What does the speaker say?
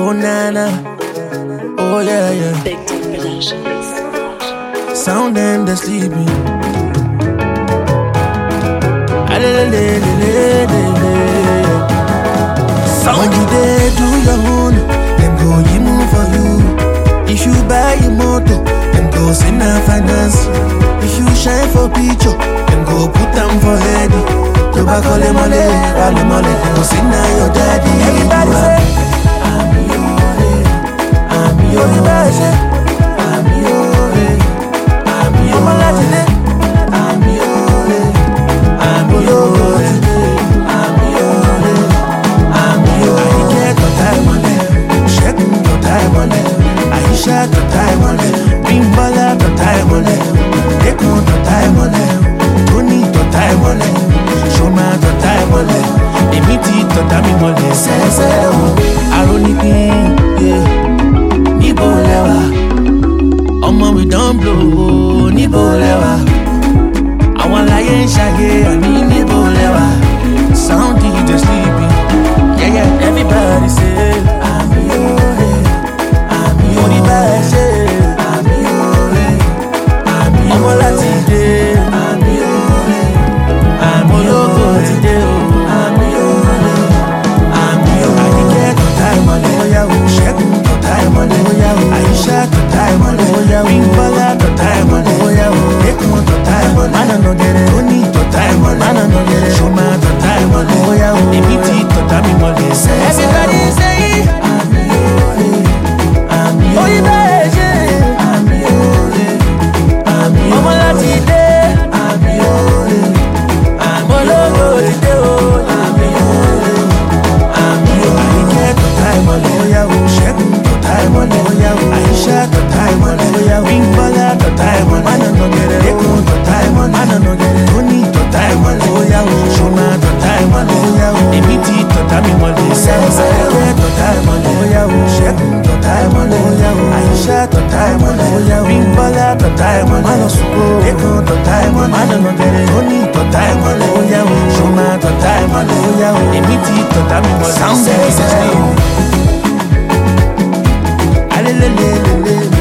Oh nana, oh yeah yeah. Big Dick Productions. Sound them they sleeping. When you there do your own, them go you move for you. If you buy a motor, them go send a finance. If you shine for picture, them go put them for head. Tobacco le mole, wale mole, go send your daddy. Everybody say, I'm your, everybody say, I'm your, I'm your, I'm your, I'm your. I get the time on them, check the time on them. I shot the time on them, bring baller the time on them. They count the time on them, don't need the time on them. Show me the time on them, they meet it the time on them. Say, ironic, yeah. Nibo lewa, omo we don't blow. Nibo lewa, I want lion shaggy, I need nibo lewa. Sound DJ sleeping. Yeah, everybody say I'm your, I'm your. Everybody say I'm your, I'm your. I'm all today, I'm your go today, I'm your. I get the time on it, oh yeah, check the time on it, oh yeah, I shot the time on it, oh yeah, bring baller the time on it, oh yeah, take on the time on it, man I no get it, don't need the time on it, man I no get it, show me the time on it, oh yeah, they meet it the time on it. Everybody say I'm your, I'm your. Oh, you better say I'm your, I'm your. I'm all today, I'm your, I'm all today, oh, I'm your, I'm your. I get the time on it, oh yeah, check the time on it, oh yeah, I shot the time on it, oh yeah, bring baller the time on it, man I no get it, they count the time on it, man I no get it, don't need the time on it, oh yeah, show me the time on it, oh yeah, they meet it the time on it, say get the time on it, oh yeah, check the time on it, oh yeah, I shot the time on it, oh yeah, bring baller the time on it, man I suppose they count the time on it, man I no get it, don't need the time on it, oh yeah, show me the time on it, oh yeah, they meet it the time on it, sound say.